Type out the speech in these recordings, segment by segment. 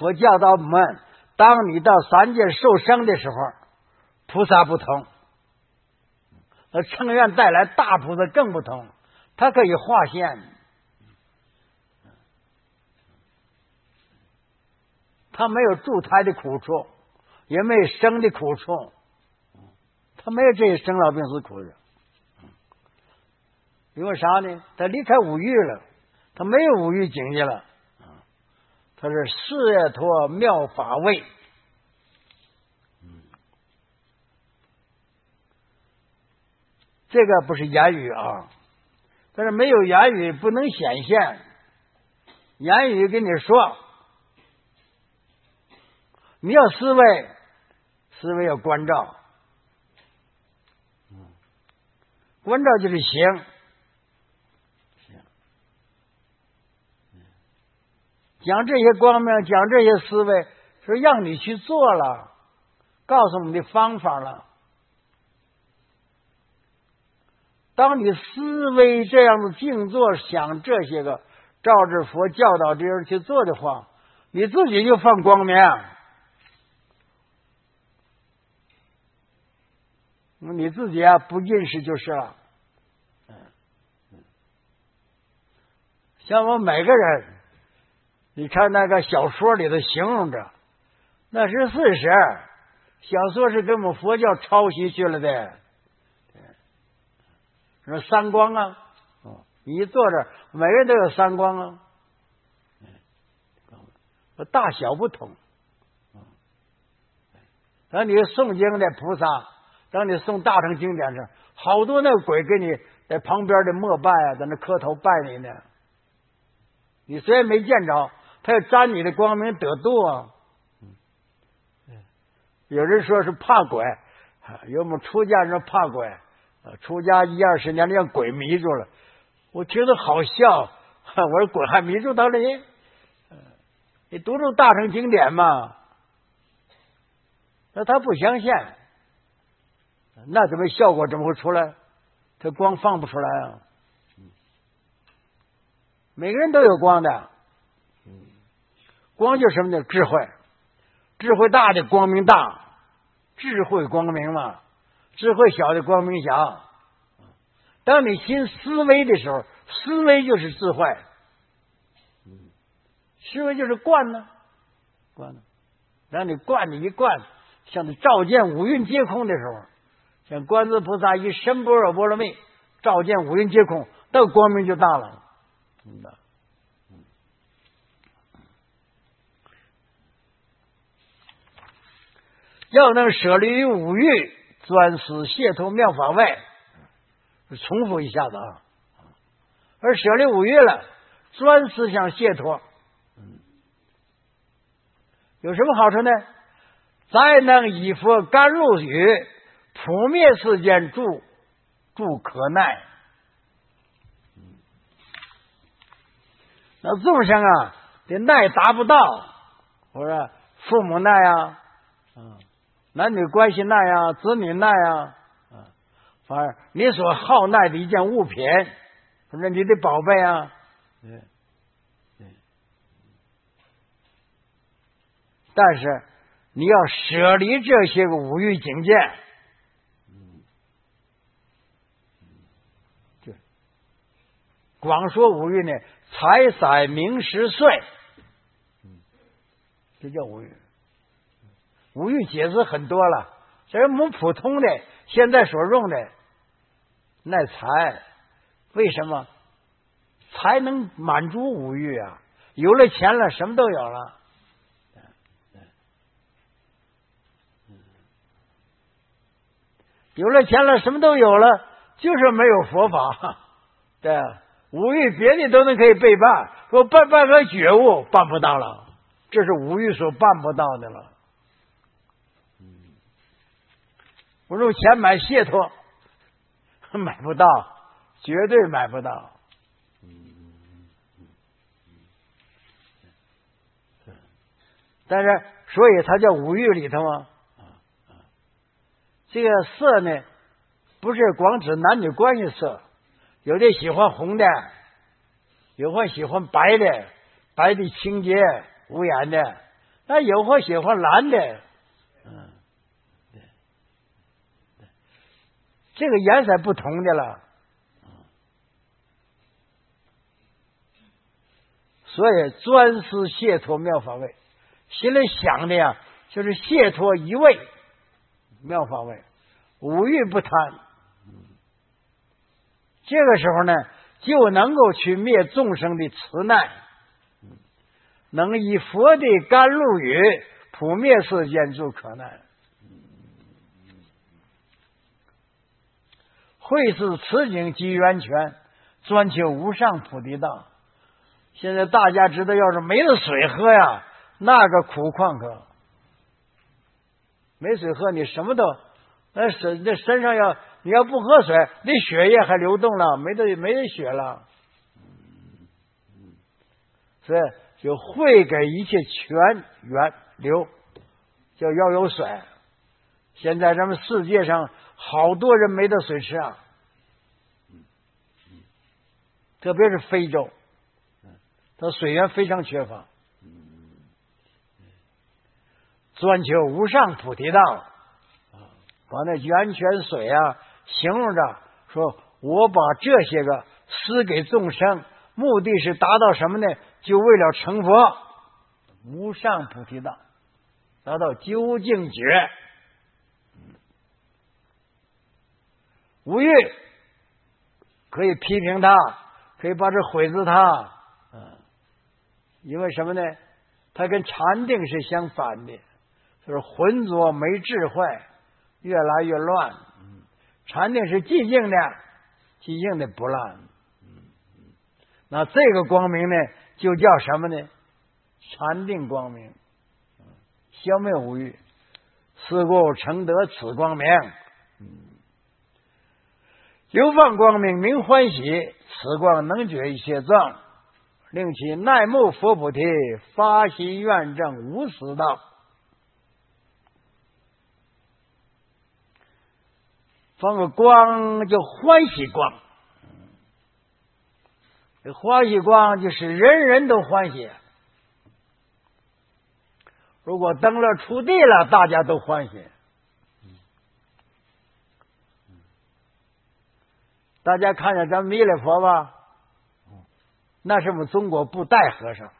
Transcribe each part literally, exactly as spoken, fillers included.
佛教导我们，当你到三界受生的时候，菩萨不同，而乘愿带来大菩萨更不同，它可以化现，它没有助胎的苦处，也没有生的苦处，它没有这些生老病死苦的。因为啥呢？他离开五欲了，他没有五欲境界了，他是释脱妙法位。这个不是言语啊，但是没有言语不能显现，言语跟你说，你要思维，思维要关照，关照就是行。讲这些光明，讲这些思维，是让你去做了，告诉我们的方法了。当你思维这样的静坐，想这些个，照着佛教导这样去做的话，你自己就放光明，你自己啊不认识就是了。像我们每个人。你看那个小说里头形容着，那是事实，小说是跟我们佛教抄袭去了的。说三光啊，你一坐这，每个人都有三光啊，大小不同。当你诵经的菩萨，当你诵大乘经典时，好多那个鬼给你在旁边的膜拜啊，在那磕头拜你呢。你虽然没见着。他要沾你的光明得度啊！有人说是怕鬼，有我们出家人怕鬼，出家一二十年让鬼迷住了，我觉得好笑。我说鬼还迷住他了呢？你读读大乘经典嘛，那他不相信，那怎么效果怎么会出来？他光放不出来啊！每个人都有光的。光就是什么呢？智慧，智慧大的光明大，智慧光明嘛；智慧小的光明小。当你心思维的时候，思维就是智慧，思维就是观呢，观呢。让你观，你一观，像你照见五蕴皆空的时候，像观世菩萨一身般若波罗蜜，照见五蕴皆空，那个光明就大了。嗯的。要能舍离于五欲，专思解脱妙法位。重复一下子啊，而舍离五欲了，专思想解脱，有什么好处呢？再能以佛甘露雨，普灭世间诸诸可奈。那众生啊，这奈达不到，我说父母奈啊，嗯。男女关系耐啊，子女耐啊，反而你所好耐的一件物品，或者你的宝贝啊，对，对。但是你要舍离这些个五欲境界，就光说五欲呢，财色名食睡，这叫五欲。五欲解释很多了，这是我们普通的现在所用的耐财。为什么才能满足五欲啊？有了钱了，什么都有了。有了钱了，什么都有了，就是没有佛法。对，五欲别的都能可以背办，说办办个觉悟办不到了，这是五欲所办不到的了。我用钱买解脱，买不到，绝对买不到。但是，所以它叫五欲里头啊。这个色呢，不是光指男女关系色，有的喜欢红的，有的喜欢白的，白的清洁无染的， 那有或喜欢蓝的，嗯，对，对，这个颜色不同的了。所以专思解脱妙法位，心里想的呀，就是解脱一味妙法位，五欲不贪。这个时候呢，就能够去灭众生的慈难，能以佛的甘露雨普灭世间诸可难。会是此境即源泉，专求无上菩提道。现在大家知道，要是没了水喝呀，那个苦况可没水喝，你什么都那身那身上要你要不喝水，你血液还流动了，没得没得血了。所以就会给一切泉源流，就要有水。现在咱们世界上好多人没得水吃啊，特别是非洲。它水源非常缺乏，专求无上菩提道，把那源泉水啊形容着说，我把这些个施给众生，目的是达到什么呢？就为了成佛，无上菩提道，达到究竟觉。无欲可以批评他，可以把这毁自他。因为什么呢？它跟禅定是相反的，就是浑浊没智慧，越来越乱。禅定是寂静的，寂静的不乱。那这个光明呢，就叫什么呢？禅定光明，消灭无欲，是故成得此光明。流放光明名欢喜，此光能觉一切障，令其耐慕佛菩提，发心愿证无死道。放个光叫欢喜光，这欢喜光就是人人都欢喜。如果灯了出地了，大家都欢喜。大家看见咱们弥勒佛吧，那是我们中国布袋和尚，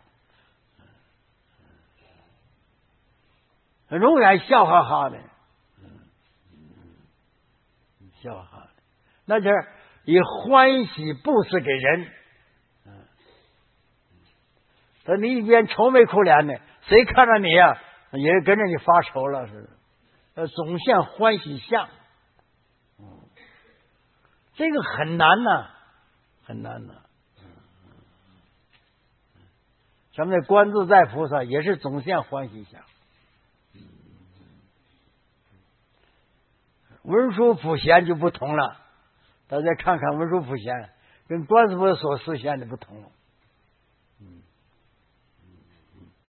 永远笑哈哈的，笑哈哈的，那就是以欢喜布施给人。说你一边愁眉苦脸的，谁看着你呀、啊，也跟着你发愁了似的。要总现欢喜相，这个很难呐、啊，很难呐、啊。咱们的观自在菩萨也是总现欢喜相。文殊普贤就不同了，大家看看文殊普贤跟观世菩萨所示现的不同了。